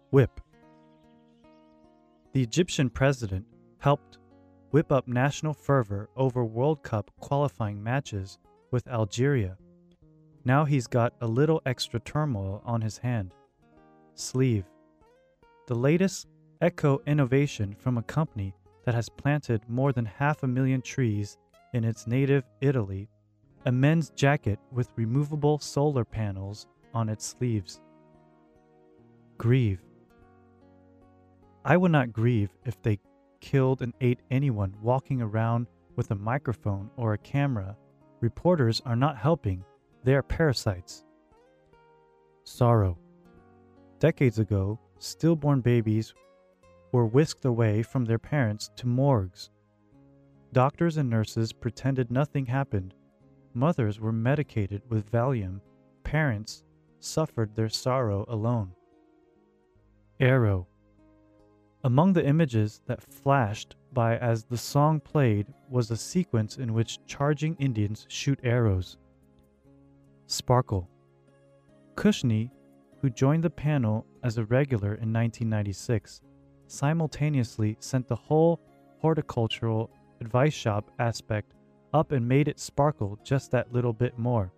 Whip. The Egyptian president helped whip up national fervor over World Cup qualifying matches with Algeria. Now he's got a little extra turmoil on his hand. Sleeve. The latest eco-innovation from a company that has planted more than 500,000 trees in its native Italy, a men's jacket with removable solar panels on its sleeves. Grieve. I would not grieve if they killed and ate anyone walking around with a microphone or a camera. Reporters are not helping, they are parasites. Sorrow. Decades ago, stillborn babies were whisked away from their parents to morgues. Doctors and nurses pretended nothing happened. Mothers were medicated with Valium. Parents suffered their sorrow alone. Arrow. Among the images that flashed by as the song played was a sequence in which charging Indians shoot arrows. Sparkle. Khushni, who joined the panel as a regular in 1996, simultaneously sent the whole horticultural advice shop aspect up and made it sparkle just that little bit more.